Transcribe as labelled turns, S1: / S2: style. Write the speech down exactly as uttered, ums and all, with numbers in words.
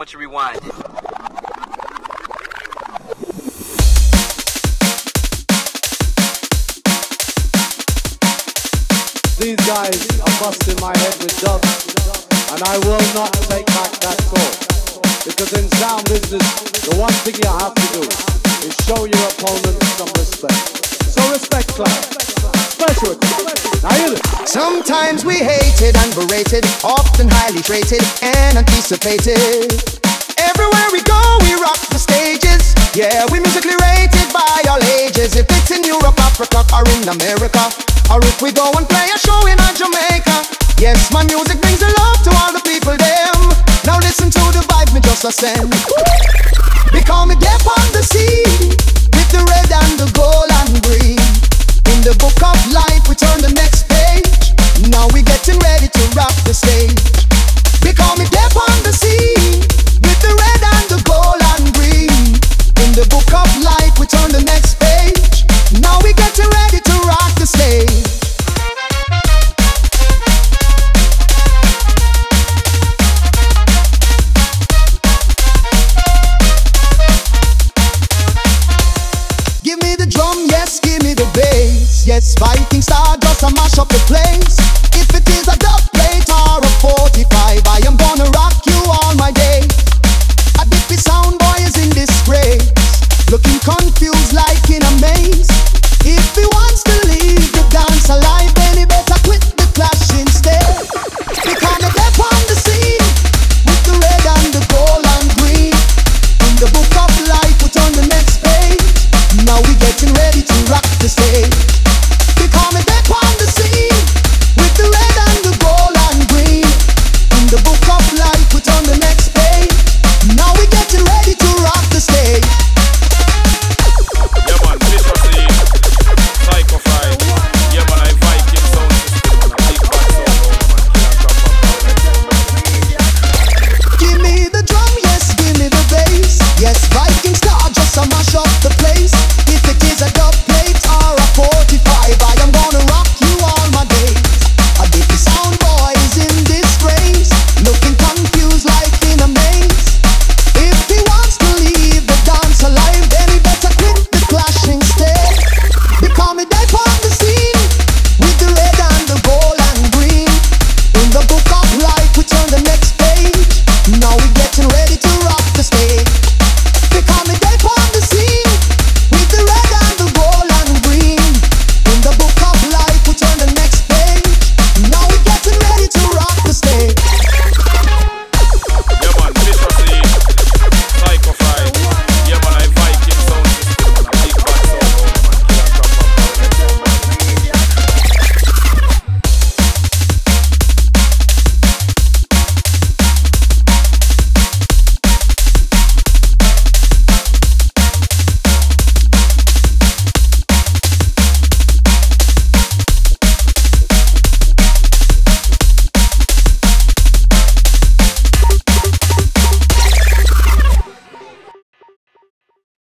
S1: once you rewind it.
S2: These guys are busting my head with dubs, and I will not take back that call. Because in sound business, the one thing you have to do is show your opponent some respect. So respect, class. Special respect. Now you listen.
S3: Sometimes we hated and berated, often highly rated and anticipated. Everywhere we go, we rock the stages. Yeah, we musically rated by all ages. If it's in Europe, Africa, or in America, or if we go and play a show in a Jamaica. Yes, my music brings a love to all the people, them. Now listen to the vibe me just a send. Because me deaf on the sea, with the red and the gold and green. In the book of life,